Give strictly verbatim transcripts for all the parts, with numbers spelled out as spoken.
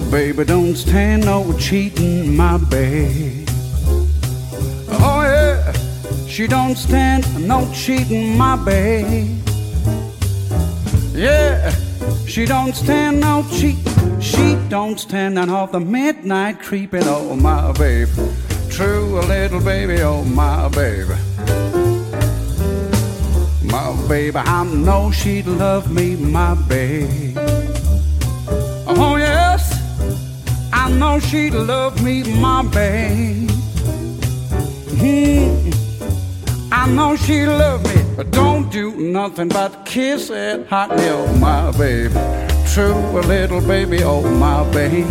baby don't stand no cheating, my babe. Oh yeah, she don't stand no cheating, my babe. Yeah, she don't stand no cheating. She don't stand none of the midnight creeping, oh my babe. True, a little baby, oh my baby. My baby, I know she'd love me, my babe. Oh yes, I know she'd love me, my babe. Mm-hmm. I know she'd love me, but don't do nothing but kiss it hotly, oh my babe. True, a little baby, oh my babe.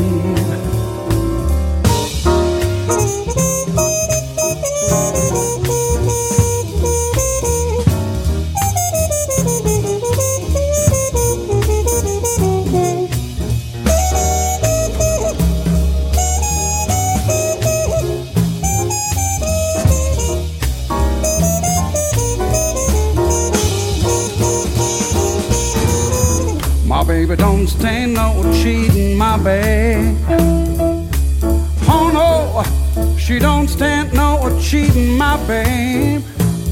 My baby don't stand no cheating, my babe. Oh no, she don't stand no cheating, my babe.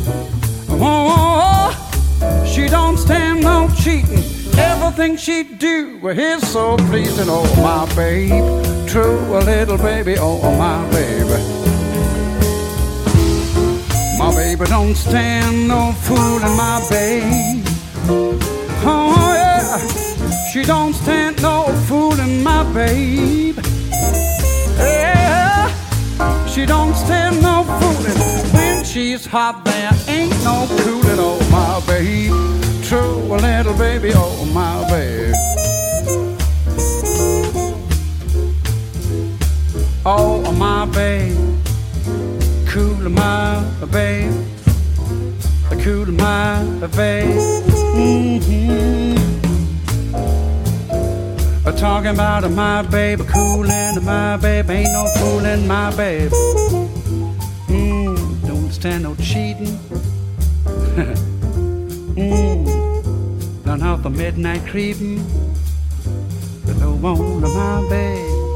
Oh, she don't stand no cheating. Everything she do is so pleasing, oh my babe. True, a little baby, oh my baby. My baby don't stand no fooling, my babe. Oh yeah, she don't stand no fooling, my babe. Yeah, she don't stand no fooling. When she's hot, there ain't no cooling, oh my babe. True, a little baby, oh my babe. Oh my babe, cool my babe, cool my babe. Mm-hmm. Talking about my babe, coolin' my babe, ain't no fooling my babe. Mm, don't stand no cheating. mm, none of the midnight creeping, but no one of my babe.